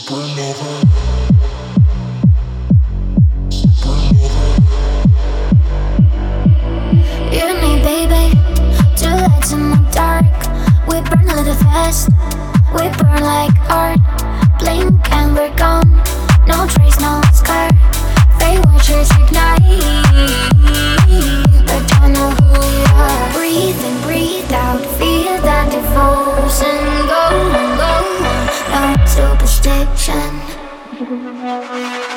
You and me, baby, two lights in the dark. We burn a little fast, we burn like art. Blink and we're gone, no trace, no scar. Fake watchers ignite, but don't know who we are. Breathe in, breathe out, feel that devotion. Go on, no superstition.